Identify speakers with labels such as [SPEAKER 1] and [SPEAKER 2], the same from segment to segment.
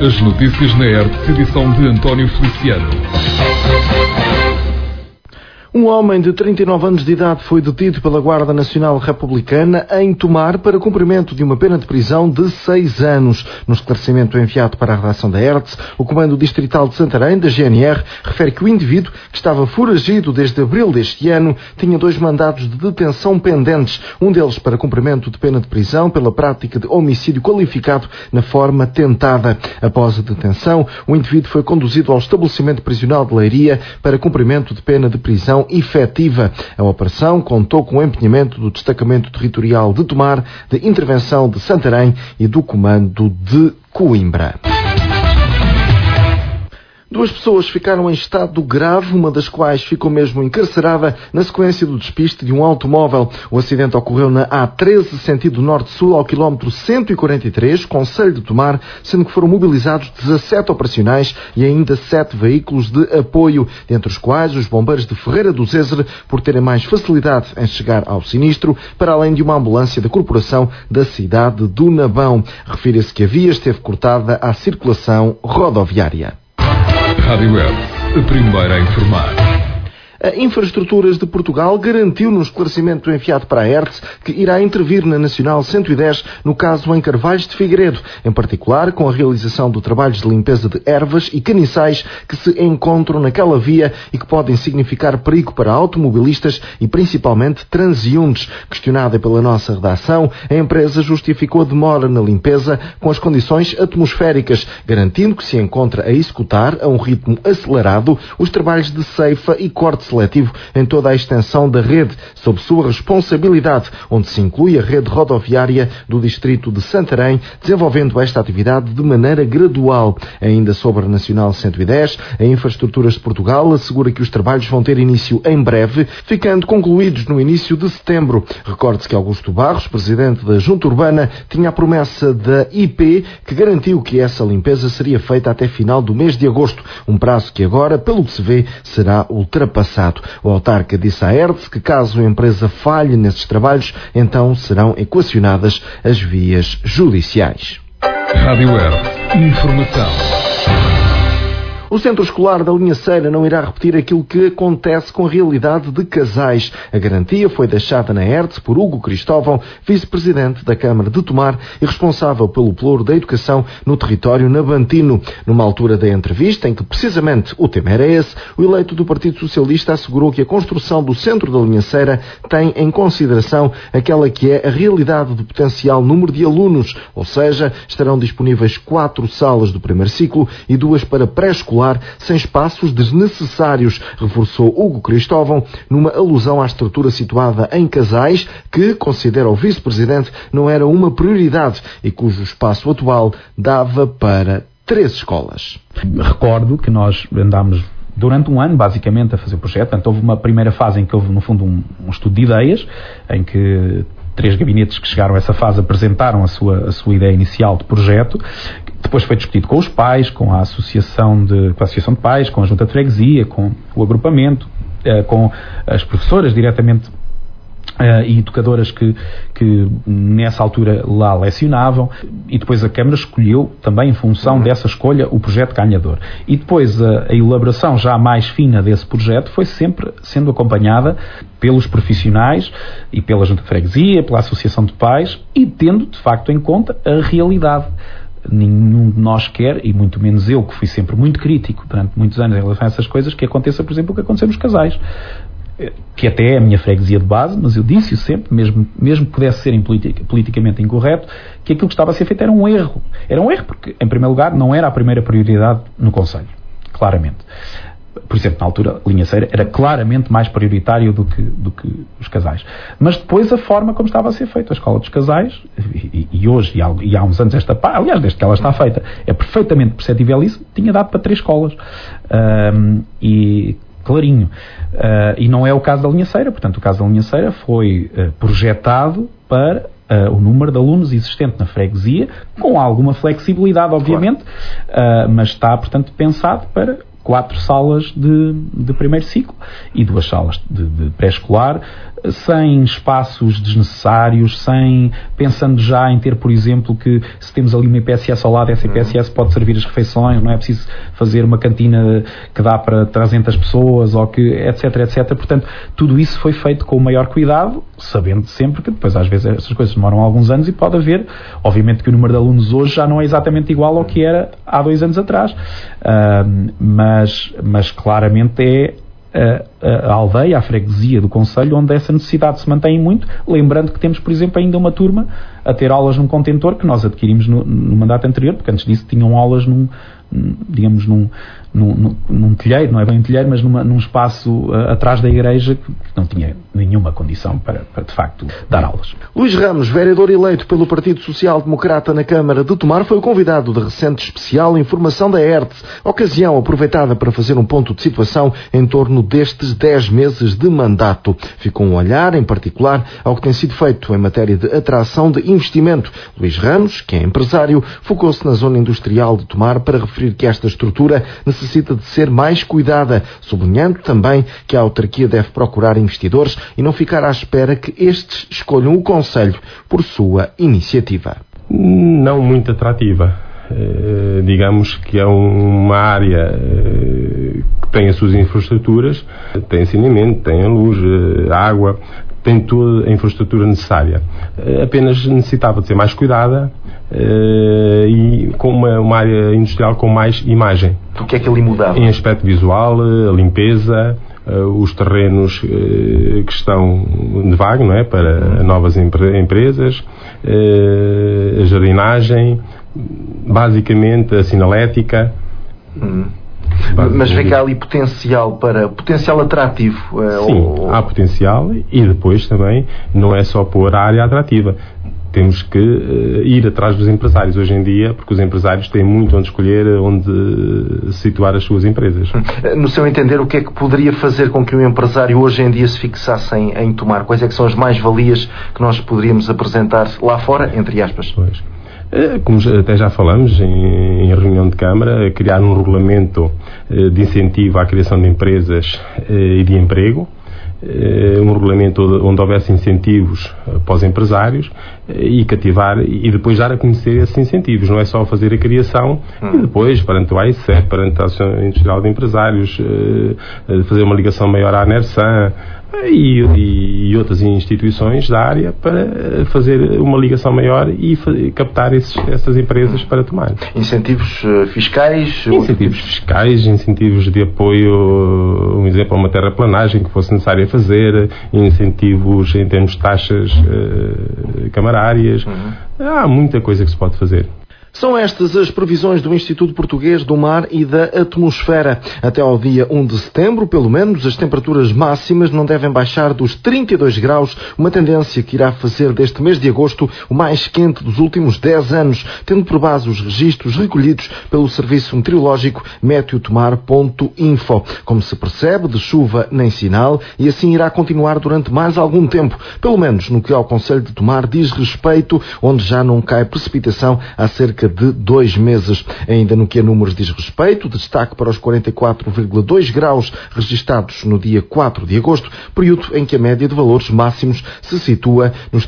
[SPEAKER 1] As notícias na Hertz, edição de António Feliciano.
[SPEAKER 2] Um homem de 39 anos de idade foi detido pela Guarda Nacional Republicana em Tomar para cumprimento de uma pena de prisão de 6 anos. No esclarecimento enviado para a redação da Hertz, o Comando Distrital de Santarém, da GNR, refere que o indivíduo, que estava foragido desde abril deste ano, tinha 2 mandados de detenção pendentes, um deles para cumprimento de pena de prisão pela prática de homicídio qualificado na forma tentada. Após a detenção, o indivíduo foi conduzido ao estabelecimento prisional de Leiria para cumprimento de pena de prisão efetiva. A operação contou com o empenhamento do Destacamento Territorial de Tomar, de Intervenção de Santarém e do Comando de Coimbra. 2 pessoas ficaram em estado grave, uma das quais ficou mesmo encarcerada na sequência do despiste de um automóvel. O acidente ocorreu na A13, sentido norte-sul, ao quilómetro 143, Concelho de Tomar, sendo que foram mobilizados 17 operacionais e ainda 7 veículos de apoio, dentre os quais os bombeiros de Ferreira do Zézer, por terem mais facilidade em chegar ao sinistro, para além de uma ambulância da Corporação da cidade do Nabão. Refira-se que a via esteve cortada à circulação rodoviária.
[SPEAKER 1] Rádio Hertz, a primeira a informar.
[SPEAKER 2] A Infraestruturas de Portugal garantiu no esclarecimento enviado para a Hertz que irá intervir na Nacional 110 no caso em Carvalhos de Figueiredo, em particular com a realização de trabalhos de limpeza de ervas e caniçais que se encontram naquela via e que podem significar perigo para automobilistas e principalmente transeuntes. Questionada pela nossa redação, a empresa justificou a demora na limpeza com as condições atmosféricas, garantindo que se encontra a executar a um ritmo acelerado os trabalhos de ceifa e corte seletivo em toda a extensão da rede, sob sua responsabilidade, onde se inclui a rede rodoviária do distrito de Santarém, desenvolvendo esta atividade de maneira gradual. Ainda sobre a Nacional 110, a Infraestruturas de Portugal assegura que os trabalhos vão ter início em breve, ficando concluídos no início de setembro. Recorde-se que Augusto Barros, presidente da Junta Urbana, tinha a promessa da IP que garantiu que essa limpeza seria feita até final do mês de agosto, um prazo que agora, pelo que se vê, será ultrapassado. O autarca disse à Hertz que caso a empresa falhe nesses trabalhos, então serão equacionadas as vias judiciais.
[SPEAKER 1] Rádio Hertz, informação.
[SPEAKER 2] O Centro Escolar da Linha Ceira não irá repetir aquilo que acontece com a realidade de casais. A garantia foi deixada na Hertz por Hugo Cristóvão, vice-presidente da Câmara de Tomar e responsável pelo Pelouro da Educação no território nabantino. Numa altura da entrevista, em que precisamente o tema era esse, o eleito do Partido Socialista assegurou que a construção do Centro da Linha Ceira tem em consideração aquela que é a realidade do potencial número de alunos, ou seja, estarão disponíveis 4 salas do primeiro ciclo e 2 para pré-escolar, sem espaços desnecessários, reforçou Hugo Cristóvão, numa alusão à estrutura situada em Casais, que, considera o vice-presidente, não era uma prioridade e cujo espaço atual dava para 3 escolas.
[SPEAKER 3] Recordo que nós andámos durante um ano, basicamente, a fazer o projeto. Portanto, houve uma primeira fase em que houve, no fundo, um estudo de ideias, em que 3 gabinetes que chegaram a essa fase apresentaram a sua ideia inicial de projeto. Depois foi discutido com os pais, com a Associação de Pais, com a Junta de Freguesia, com o agrupamento, com as professoras diretamente e educadoras que nessa altura lá lecionavam, e depois a Câmara escolheu também em função dessa escolha o projeto ganhador. E depois a elaboração já mais fina desse projeto foi sempre sendo acompanhada pelos profissionais e pela Junta de Freguesia, pela Associação de Pais, e tendo de facto em conta a realidade. Nenhum de nós quer, e muito menos eu, que fui sempre muito crítico durante muitos anos em relação a essas coisas, que aconteça, por exemplo, o que aconteceu nos Casais, que até é a minha freguesia de base, mas eu disse-o sempre, mesmo que pudesse ser politicamente incorreto, que aquilo que estava a ser feito era um erro. Era um erro porque, em primeiro lugar, não era a primeira prioridade no Conselho, claramente. Por exemplo, na altura, a Linha Ceira era claramente mais prioritário do que os Casais. Mas depois a forma como estava a ser feita a Escola dos Casais, e hoje, e há uns anos aliás, desde que ela está feita, é perfeitamente perceptível isso, tinha dado para 3 escolas. E clarinho. E não é o caso da Linha Ceira. Portanto, o caso da Linha Ceira foi projetado para o número de alunos existente na freguesia, com alguma flexibilidade, obviamente, claro. Mas está, portanto, pensado para 4 salas de primeiro ciclo e 2 salas de pré-escolar, sem espaços desnecessários, pensando já em ter, por exemplo, que se temos ali uma IPSS ao lado, essa IPSS pode servir as refeições, não é preciso fazer uma cantina que dá para 300 pessoas, ou que, etc, etc. Portanto, tudo isso foi feito com o maior cuidado, sabendo sempre que depois às vezes essas coisas demoram alguns anos e pode haver, obviamente que o número de alunos hoje já não é exatamente igual ao que era há 2 anos atrás, mas claramente é a aldeia, a freguesia do concelho onde essa necessidade se mantém muito, lembrando que temos, por exemplo, ainda uma turma a ter aulas num contentor que nós adquirimos no mandato anterior, porque antes disso tinham aulas num telheiro, não é bem um telheiro, mas num espaço atrás da igreja que não tinha nenhuma condição para de facto dar aulas.
[SPEAKER 2] Luís Ramos, vereador eleito pelo Partido Social Democrata na Câmara de Tomar, foi o convidado da recente especial Informação da ERTE, ocasião aproveitada para fazer um ponto de situação em torno destes 10 meses de mandato. Ficou um olhar, em particular, ao que tem sido feito em matéria de atração de investimento. Luís Ramos, que é empresário, focou-se na zona industrial de Tomar para referir que esta estrutura necessita de ser mais cuidada, sublinhando também que a autarquia deve procurar investidores e não ficar à espera que estes escolham o concelho por sua iniciativa.
[SPEAKER 4] Não muito atrativa. Digamos que é uma área que tem as suas infraestruturas, tem saneamento, tem a luz, a água, tem toda a infraestrutura necessária. Apenas necessitava de ser mais cuidada e com uma área industrial com mais imagem.
[SPEAKER 2] O que é que ali mudava?
[SPEAKER 4] Em aspecto visual, a limpeza, os terrenos que estão de vago, não é? Para novas empresas, a jardinagem, basicamente a sinalética.
[SPEAKER 2] Mas vê que há ali potencial atrativo.
[SPEAKER 4] Sim, há potencial e depois também não é só pôr a área atrativa. Temos que ir atrás dos empresários hoje em dia, porque os empresários têm muito onde escolher, onde situar as suas empresas.
[SPEAKER 2] No seu entender, o que é que poderia fazer com que o empresário hoje em dia se fixasse em Tomar? Quais é que são as mais-valias que nós poderíamos apresentar lá fora, entre aspas?
[SPEAKER 4] Pois. Como até já falamos em reunião de Câmara, criar um regulamento de incentivo à criação de empresas e de emprego, um regulamento onde houvesse incentivos para os empresários e cativar e depois dar a conhecer esses incentivos. Não é só fazer a criação e depois, perante o AICEP, perante a Associação Industrial de Empresários, fazer uma ligação maior à ANERSAN e outras instituições da área para fazer uma ligação maior e captar essas empresas para Tomar.
[SPEAKER 2] Incentivos fiscais?
[SPEAKER 4] Incentivos fiscais, incentivos de apoio, um exemplo, a uma terraplanagem que fosse necessária fazer, incentivos em termos de taxas camarárias. Há muita coisa que se pode fazer.
[SPEAKER 2] São estas as previsões do Instituto Português do Mar e da Atmosfera. Até ao dia 1 de setembro, pelo menos, as temperaturas máximas não devem baixar dos 32 graus, uma tendência que irá fazer deste mês de agosto o mais quente dos últimos 10 anos, tendo por base os registros recolhidos pelo Serviço Meteorológico meteotomar.info. Como se percebe, de chuva nem sinal, e assim irá continuar durante mais algum tempo, pelo menos no que ao concelho de Tomar diz respeito, onde já não cai precipitação há cerca de 2 meses. Ainda no que a números diz respeito, destaque para os 44,2 graus registados no dia 4 de agosto, período em que a média de valores máximos se situa nos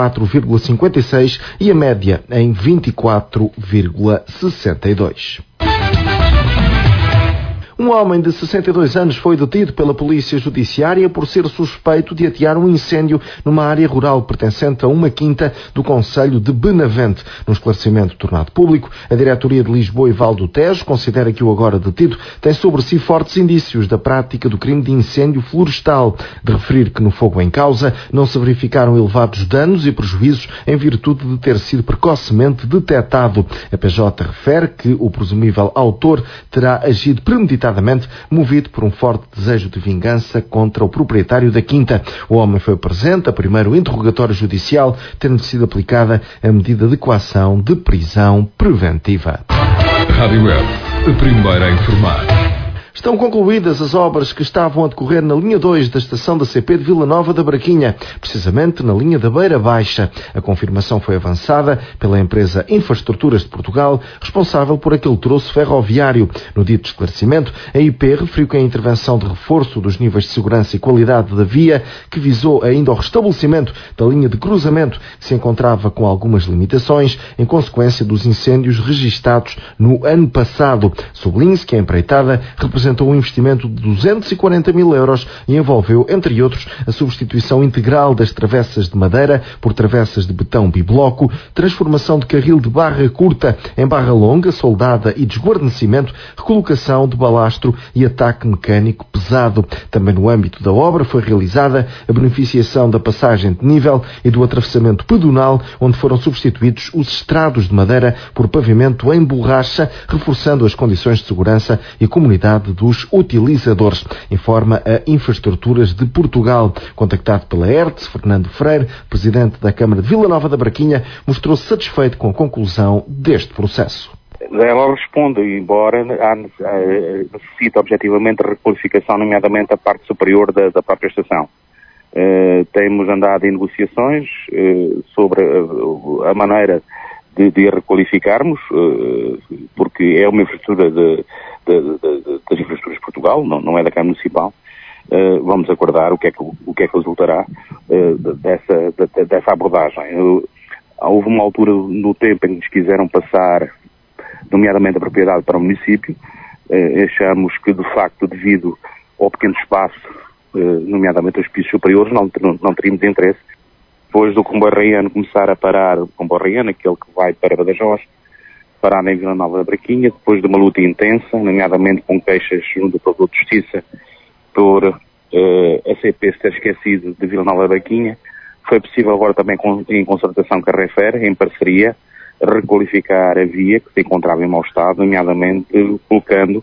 [SPEAKER 2] 34,56 e a média em 24,62. Um homem de 62 anos foi detido pela Polícia Judiciária por ser suspeito de atear um incêndio numa área rural pertencente a uma quinta do concelho de Benavente. No esclarecimento tornado público, a Diretoria de Lisboa e Val do Tejo considera que o agora detido tem sobre si fortes indícios da prática do crime de incêndio florestal. De referir que no fogo em causa não se verificaram elevados danos e prejuízos em virtude de ter sido precocemente detectado. A PJ refere que o presumível autor terá agido premeditadamente, movido por um forte desejo de vingança contra o proprietário da quinta. O homem foi presente a primeiro interrogatório judicial, tendo sido aplicada a medida de coação de prisão preventiva.
[SPEAKER 1] Rádio Web, a primeira a informar.
[SPEAKER 2] Estão concluídas as obras que estavam a decorrer na linha 2 da estação da CP de Vila Nova da Braquinha, precisamente na linha da Beira Baixa. A confirmação foi avançada pela empresa Infraestruturas de Portugal, responsável por aquele troço ferroviário. No dito esclarecimento, a IP referiu que a intervenção de reforço dos níveis de segurança e qualidade da via, que visou ainda o restabelecimento da linha de cruzamento, se encontrava com algumas limitações em consequência dos incêndios registados no ano passado. Sublinhe-se que a empreitada representou um investimento de 240 mil euros e envolveu, entre outros, a substituição integral das travessas de madeira por travessas de betão bibloco, transformação de carril de barra curta em barra longa, soldada e desguarnecimento, recolocação de balastro e ataque mecânico pesado. Também no âmbito da obra foi realizada a beneficiação da passagem de nível e do atravessamento pedonal, onde foram substituídos os estrados de madeira por pavimento em borracha, reforçando as condições de segurança e comunidade dos utilizadores, informa a Infraestruturas de Portugal. Contactado pela ERTS, Fernando Freire, presidente da Câmara de Vila Nova da Braquinha, mostrou-se satisfeito com a conclusão deste processo.
[SPEAKER 5] Ela responde, embora necessita objetivamente de requalificação, nomeadamente a parte superior da própria estação. Temos andado em negociações sobre a maneira de a requalificarmos, porque é uma infraestrutura das infraestruturas de Portugal, não é da Câmara Municipal. Vamos aguardar o que é que resultará dessa abordagem. Houve uma altura no tempo em que nos quiseram passar, nomeadamente a propriedade para o município. Achamos que, de facto, devido ao pequeno espaço, nomeadamente aos pisos superiores, não teríamos interesse. Depois do comboio Raiano começar a parar, o comboio Raiano, aquele que vai para Badajoz, parar em Vila Nova da Braquinha, depois de uma luta intensa, nomeadamente com queixas junto ao Provedor de Justiça, por a CP se ter esquecido de Vila Nova da Braquinha, foi possível agora também, em concertação com a Renfer, em parceria, requalificar a via que se encontrava em mau estado, nomeadamente colocando,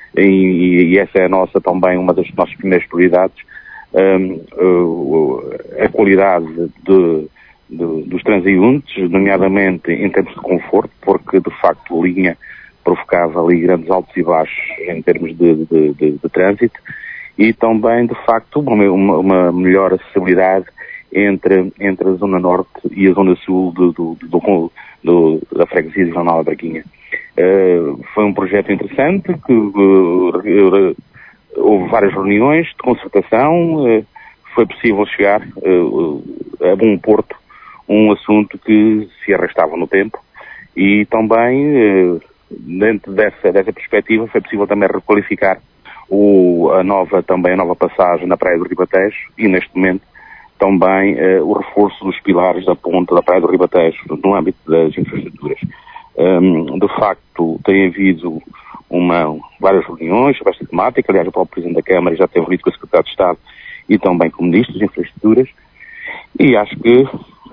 [SPEAKER 5] e essa é também uma das nossas primeiras prioridades, a qualidade dos transeuntes, nomeadamente em termos de conforto, porque de facto a linha provocava ali grandes altos e baixos em termos de trânsito, e também de facto uma melhor acessibilidade entre a zona norte e a zona sul da freguesia de Vila Nova da Braquinha. Foi um projeto interessante, que houve várias reuniões de concertação, foi possível chegar a bom porto, um assunto que se arrastava no tempo, e também, dentro dessa perspectiva, foi possível também requalificar a nova passagem na Praia do Ribatejo, e neste momento também o reforço dos pilares da ponta da Praia do Ribatejo, no âmbito das infraestruturas. De facto, tem havido várias reuniões sobre esta temática. Aliás, o próprio Presidente da Câmara já teve reunido com o Secretário de Estado e também com o Ministro das Infraestruturas, e acho que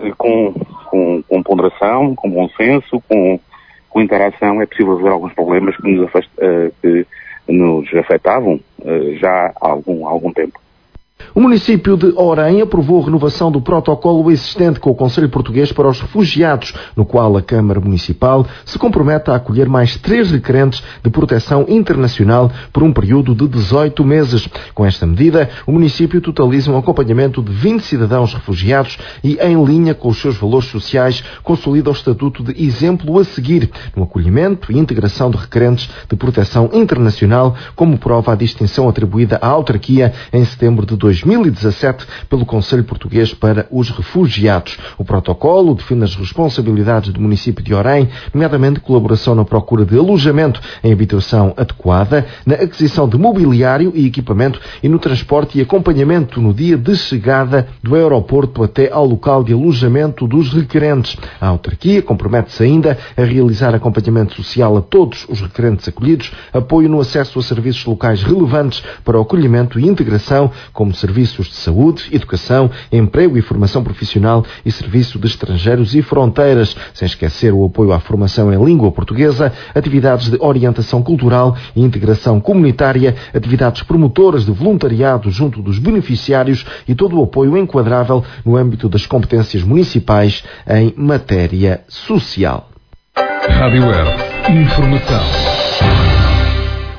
[SPEAKER 5] com ponderação, com bom senso, com interação, é possível resolver alguns problemas que nos afetavam já há algum tempo.
[SPEAKER 2] O município de Orem aprovou a renovação do protocolo existente com o Conselho Português para os Refugiados, no qual a Câmara Municipal se compromete a acolher mais 3 requerentes de proteção internacional por um período de 18 meses. Com esta medida, o município totaliza um acompanhamento de 20 cidadãos refugiados e, em linha com os seus valores sociais, consolida o estatuto de exemplo a seguir no acolhimento e integração de requerentes de proteção internacional, como prova a distinção atribuída à autarquia em setembro de 2017 pelo Conselho Português para os Refugiados. O protocolo define as responsabilidades do município de Orem, nomeadamente colaboração na procura de alojamento em habitação adequada, na aquisição de mobiliário e equipamento e no transporte e acompanhamento no dia de chegada do aeroporto até ao local de alojamento dos requerentes. A autarquia compromete-se ainda a realizar acompanhamento social a todos os requerentes acolhidos, apoio no acesso a serviços locais relevantes para o acolhimento e integração, como serviços de saúde, educação, emprego e formação profissional e serviço de estrangeiros e fronteiras, sem esquecer o apoio à formação em língua portuguesa, atividades de orientação cultural e integração comunitária, atividades promotoras de voluntariado junto dos beneficiários e todo o apoio enquadrável no âmbito das competências municipais em matéria social.
[SPEAKER 1] Rádio Web. Informação.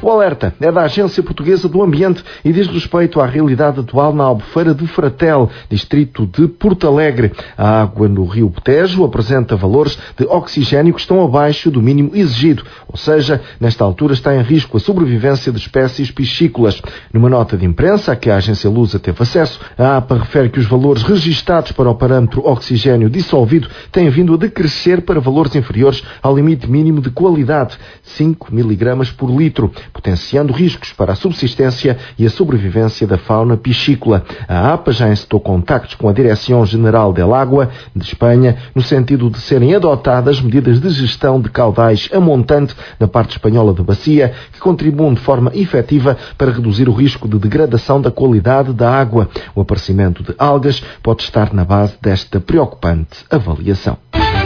[SPEAKER 2] O alerta é da Agência Portuguesa do Ambiente e diz respeito à realidade atual na Albufeira de Fratel, distrito de Porto Alegre. A água no rio Tejo apresenta valores de oxigênio que estão abaixo do mínimo exigido, ou seja, nesta altura está em risco a sobrevivência de espécies piscícolas. Numa nota de imprensa a que a agência Lusa teve acesso, a APA refere que os valores registados para o parâmetro oxigênio dissolvido têm vindo a decrescer para valores inferiores ao limite mínimo de qualidade, 5 mg por litro, potenciando riscos para a subsistência e a sobrevivência da fauna piscícola. A APA já encetou contactos com a Direção-Geral del Agua de Espanha no sentido de serem adotadas medidas de gestão de caudais a montante na parte espanhola da bacia que contribuam de forma efetiva para reduzir o risco de degradação da qualidade da água. O aparecimento de algas pode estar na base desta preocupante avaliação.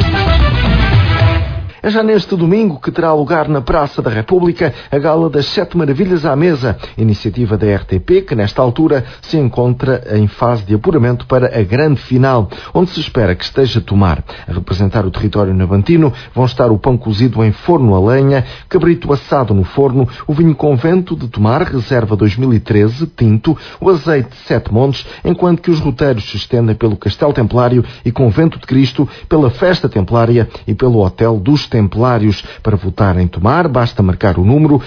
[SPEAKER 2] É já neste domingo que terá lugar na Praça da República a Gala das 7 Maravilhas à Mesa, iniciativa da RTP que nesta altura se encontra em fase de apuramento para a grande final, onde se espera que esteja Tomar. A representar o território navantino vão estar o pão cozido em forno a lenha, cabrito assado no forno, o vinho Convento de Tomar, reserva 2013, tinto, o azeite de Sete Montes, enquanto que os roteiros se estendem pelo Castelo Templário e Convento de Cristo, pela Festa Templária e pelo Hotel dos Templários. Para votar em Tomar, basta marcar o número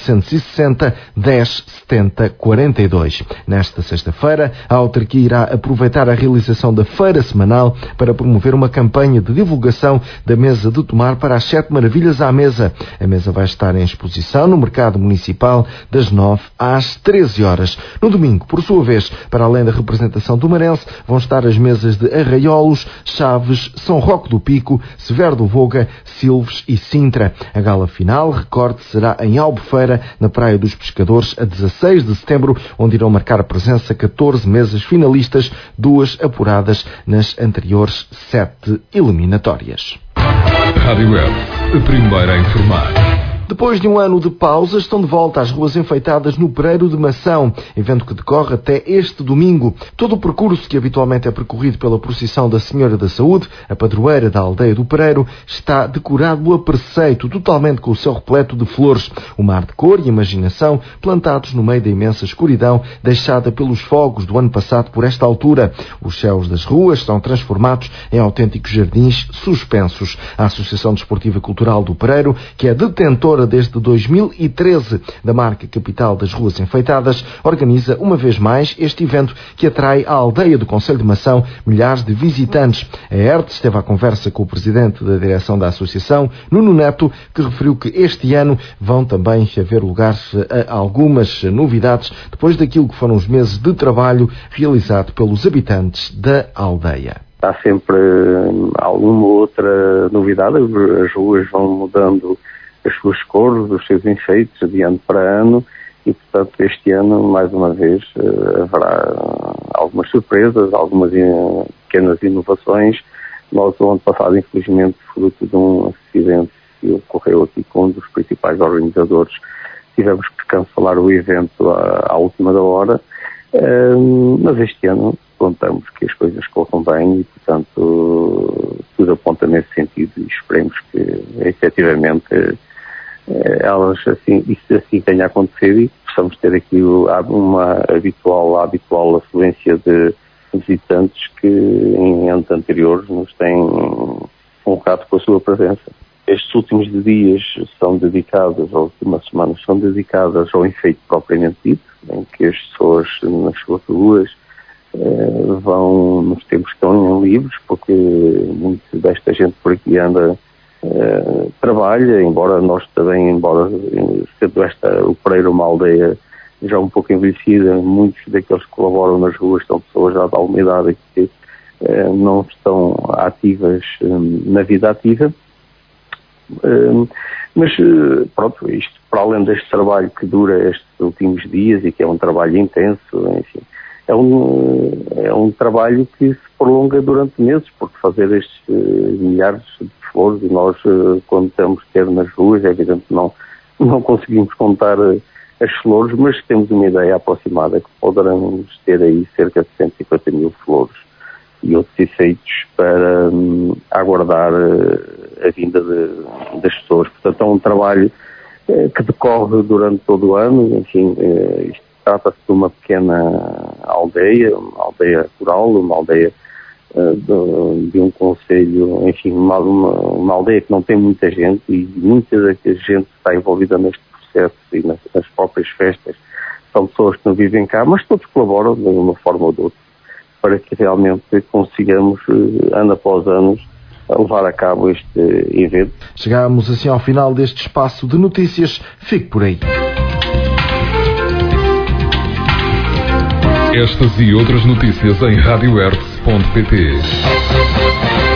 [SPEAKER 2] 760 10 70 42. Nesta sexta-feira, a autarquia irá aproveitar a realização da feira semanal para promover uma campanha de divulgação da Mesa de Tomar para as 7 Maravilhas à Mesa. A mesa vai estar em exposição no Mercado Municipal das 9 às 13 horas. No domingo, por sua vez, para além da representação tomarense, vão estar as mesas de Arraiolos, Chaves, São Roque do Pico, Severo do Voga, Silves e Sintra. A gala final, recorde, será em Albufeira, na Praia dos Pescadores, a 16 de setembro, onde irão marcar a presença 14 mesas finalistas, 2 apuradas nas anteriores 7 eliminatórias.
[SPEAKER 1] Rádio Web, a primeira a informar.
[SPEAKER 2] Depois de um ano de pausa, estão de volta às ruas enfeitadas no Pereiro de Mação, evento que decorre até este domingo. Todo o percurso que habitualmente é percorrido pela procissão da Senhora da Saúde, a padroeira da aldeia do Pereiro, está decorado a preceito, totalmente com o céu repleto de flores, o mar de cor e imaginação plantados no meio da imensa escuridão deixada pelos fogos do ano passado por esta altura. Os céus das ruas são transformados em autênticos jardins suspensos. A Associação Desportiva e Cultural do Pereiro, que é detentora desde 2013 da marca Capital das Ruas Enfeitadas, organiza uma vez mais este evento que atrai à aldeia do Concelho de Mação milhares de visitantes. A ERTE esteve à conversa com o presidente da direção da associação, Nuno Neto, que referiu que este ano vão também haver lugar a algumas novidades depois daquilo que foram os meses de trabalho realizado pelos habitantes da aldeia.
[SPEAKER 6] Há sempre alguma outra novidade, as ruas vão mudando as suas cores, os seus enfeites de ano para ano e, portanto, este ano, mais uma vez, haverá algumas surpresas, algumas pequenas inovações. Nós, o ano passado, infelizmente, fruto de um acidente que ocorreu aqui com um dos principais organizadores, tivemos que cancelar o evento à última da hora, mas este ano contamos que as coisas corram bem e, portanto, tudo aponta nesse sentido e esperemos que, efetivamente, isso assim tenha acontecido e possamos ter aqui uma habitual afluência de visitantes que em anos anteriores nos têm honrado com a sua presença. Estes últimos dias são dedicados, as últimas semanas são dedicadas ao enfeite propriamente dito, em que as pessoas nas suas ruas vão nos tempos que estão livres, porque muito desta gente por aqui anda trabalha, embora sendo o Pereiro uma aldeia já um pouco envelhecida, muitos daqueles que colaboram nas ruas são pessoas já de alguma idade que não estão ativas na vida ativa, mas pronto, isto para além deste trabalho que dura estes últimos dias e que é um trabalho intenso, enfim, é um trabalho que se prolonga durante meses, porque fazer estes milhares de flores, e nós, quando estamos ter nas ruas, é evidente que não conseguimos contar as flores, mas temos uma ideia aproximada que poderemos ter aí cerca de 150 mil flores e outros efeitos para aguardar a vinda das pessoas. Portanto, é um trabalho que decorre durante todo o ano. Enfim, isto trata-se de uma pequena aldeia, uma aldeia rural, uma aldeia de um concelho, enfim, uma aldeia que não tem muita gente, e muita da gente está envolvida neste processo e nas próprias festas. São pessoas que não vivem cá, mas todos colaboram de uma forma ou de outra para que realmente consigamos, ano após ano, levar a cabo este evento.
[SPEAKER 2] Chegamos assim ao final deste espaço de notícias. Fique por aí.
[SPEAKER 1] Estas e outras notícias em radiohertz.pt.